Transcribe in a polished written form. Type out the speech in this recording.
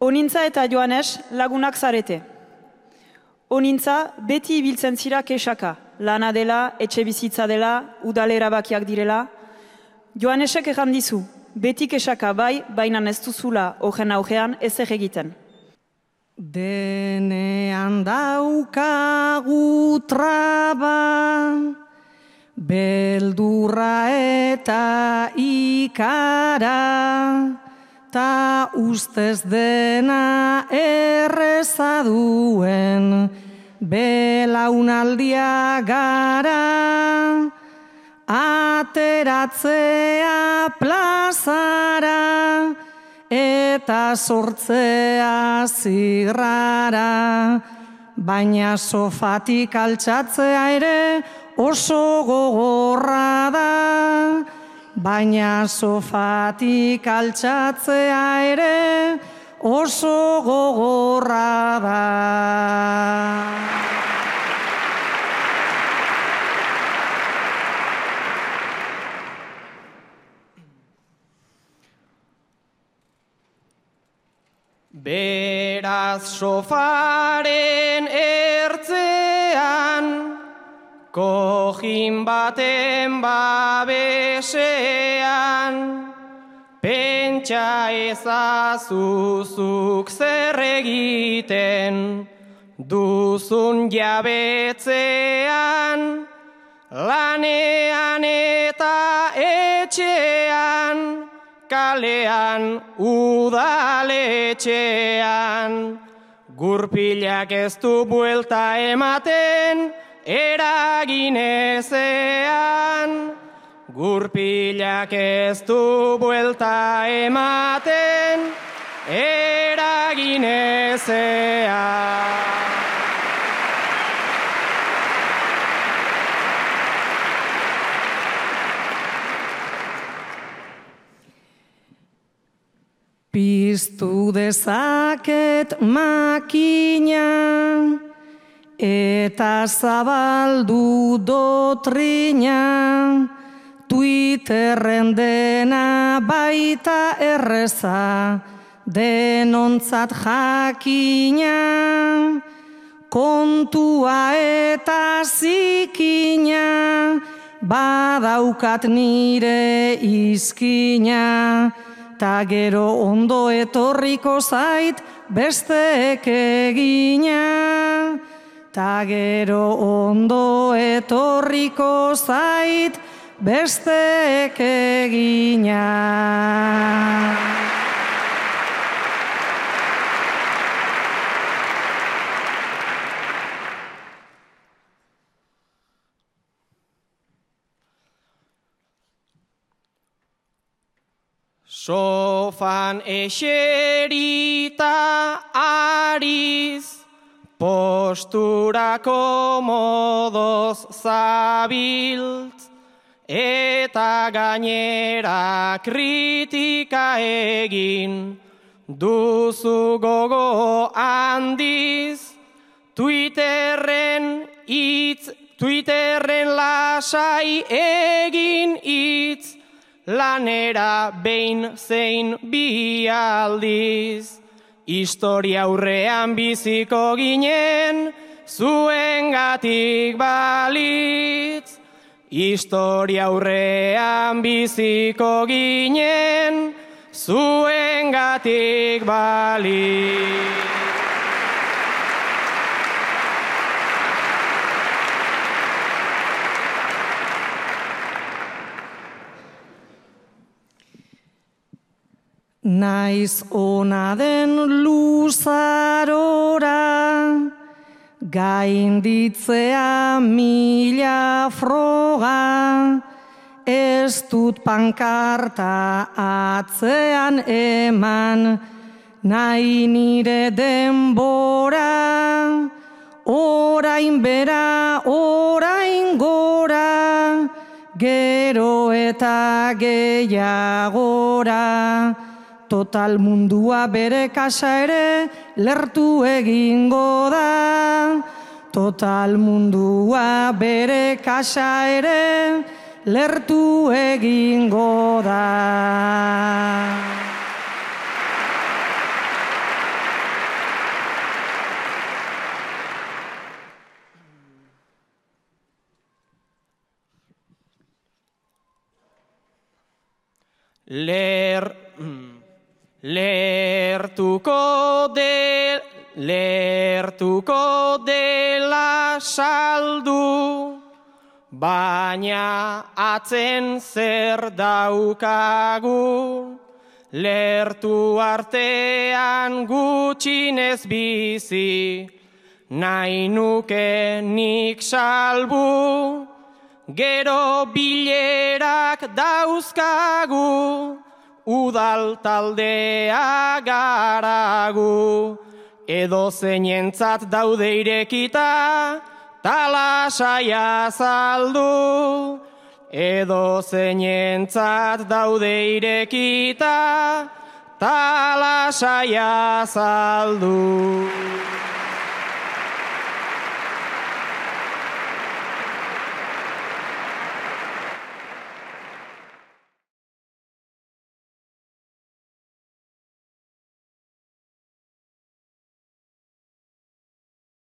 Onintza eta Joanes lagunak zarete. Onintza beti ibiltzen zira kexaka, lana dela, etxe bizitza dela, udale erabakiak direla. Joanesek egan dizu, beti kexaka bai, baina ez duzula horren augean ezer egiten. Denean daukagu traba, beldurra eta ikara, ta ustez dena erreza duen, belaunaldia gara, ateratzea plazara, eta sortzea zirrara, baina sofatik altxatzea ere oso gogorra da, baina sofatik altxatzea ere oso gogorra da. Beraz sofaren ertzean, kojin baten babesean, pentsa ezazuzuk zer egiten, duzun jabetzean, lanean eta etxean, kalean udaletxean, gurpilak ez du buelta ematen eragin ezean, gurpilak ez du buelta ematen eragin ezean. Piztu dezaket makina, eta zabaldu dotrina, Twitterren dena baita erreza, denontzat jakina, kontua eta zikina, badaukat nire izkina, ta gero ondo etorriko zait besteek egina, ta gero ondo etorriko zait besteek egina. Sofan eserita ariz, postura komodoz zabiltz, eta gainera kritika egin, duzu gogo handiz, Twitterren lasai egin hitz, lanera behin zein bi aldiz. Historia aurrean biziko ginen, zuengatik balitz. Historia aurrean biziko ginen, zuengatik balitz. Naiz ona den luzarora, gainditzea mila froga, ez dut pankarta atzean eman, nahi nire denbora, orain bera, orain gora, gero eta gehiagora. Total mundua bere kasa ere lertu egingo da. Total mundua bere kasa ere lertu egingo da. Lertuko dela saldu, baina atzen zer daukagu, lertu artean gutxinez bizi, nahi nuke nik salbu, gero bilerak dauzkagu, udal taldea garagu, edo zeinentzat daude irekita, talasaia saldu. Edo zeinentzat daude irekita, talasaia saldu.